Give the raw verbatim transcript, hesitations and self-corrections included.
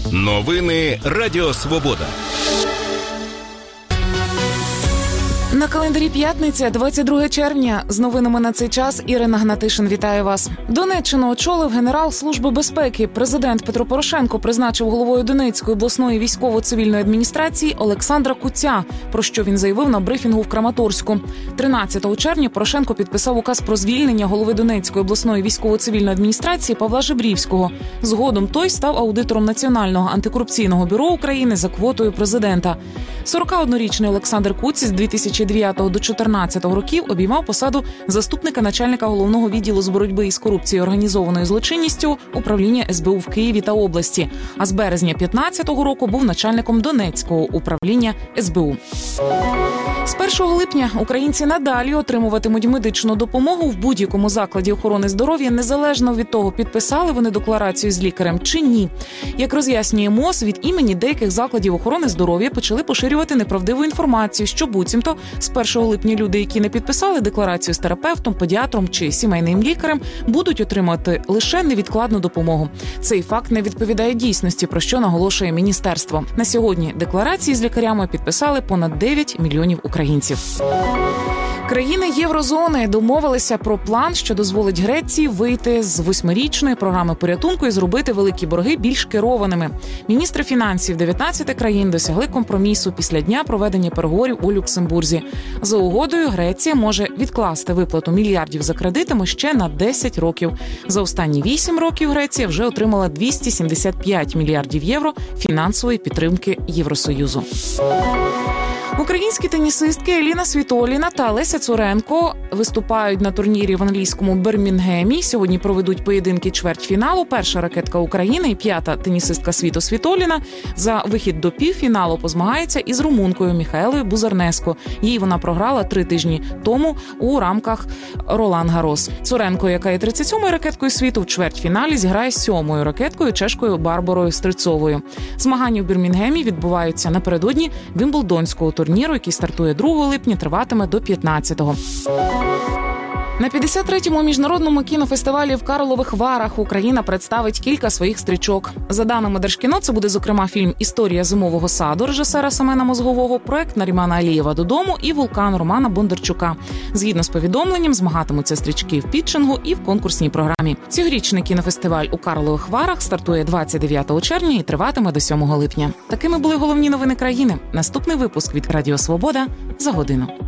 Новини Радіо Свобода. На календарі п'ятниця, двадцять друге червня. З новинами на цей час Ірина Гнатишин вітає вас. Донеччину очолив генерал Служби безпеки. Президент Петро Порошенко призначив головою Донецької обласної військово-цивільної адміністрації Олександра Куця, про що він заявив на брифінгу в Краматорську. тринадцятого червня Порошенко підписав указ про звільнення голови Донецької обласної військово-цивільної адміністрації Павла Жебрівського. Згодом той став аудитором Національного антикорупційного бюро України за квотою президента. сорокаоднорічний Олександр Куць з дві тисячі дев'ятого до чотирнадцятого років обіймав посаду заступника начальника головного відділу з боротьби із корупцією і організованою злочинністю управління ес бе у в Києві та області. А з березня п'ятнадцятого року був начальником Донецького управління ес бе у. З першого липня українці надалі отримуватимуть медичну допомогу в будь-якому закладі охорони здоров'я, незалежно від того, підписали вони декларацію з лікарем чи ні. Як роз'яснює МОЗ, від імені деяких закладів охорони здоров'я почали поширювати неправдиву інформацію, що буцімто з першого липня люди, які не підписали декларацію з терапевтом, педіатром чи сімейним лікарем, будуть отримати лише невідкладну допомогу. Цей факт не відповідає дійсності, про що наголошує міністерство. На сьогодні декларації з лікарями підписали понад дев'ять мільйонів українців. Країни Єврозони домовилися про план, що дозволить Греції вийти з восьмирічної програми порятунку і зробити великі борги більш керованими. Міністри фінансів дев'ятнадцяти країн досягли компромісу після дня проведення переговорів у Люксембурзі. За угодою Греція може відкласти виплату мільярдів за кредитами ще на десять років. За останні вісім років Греція вже отримала двісті сімдесят п'ять мільярдів євро фінансової підтримки Євросоюзу. Українські тенісистки Еліна Світоліна та Леся Цуренко виступають на турнірі в англійському Бірмінгемі. Сьогодні проведуть поєдинки чвертьфіналу. Перша ракетка України і п'ята тенісистка світу Світоліна за вихід до півфіналу позмагається із румункою Міхаелою Бузернеско. Їй вона програла три тижні тому у рамках Ролан Гарос. Цуренко, яка є тридцять сьомою ракеткою світу, в чвертьфіналі зіграє з сьомою ракеткою чешкою Барбарою Стрицовою. Змагання в Бірмінгемі відбуваються напередодні Вімблдонського турніру, який стартує другого липня, триватиме до п'ятнадцятого. На п'ятдесят третьому міжнародному кінофестивалі в Карлових Варах Україна представить кілька своїх стрічок. За даними Держкіно, це буде, зокрема, фільм «Історія зимового саду» режисера Семена Мозгового, проект Нарімана Алієва «Додому» і «Вулкан» Романа Бондарчука. Згідно з повідомленням, змагатимуться стрічки в пітчингу і в конкурсній програмі. Цьогорічний кінофестиваль у Карлових Варах стартує двадцять дев'ятого червня і триватиме до сьомого липня. Такими були головні новини країни. Наступний випуск від Радіо Свобода за годину.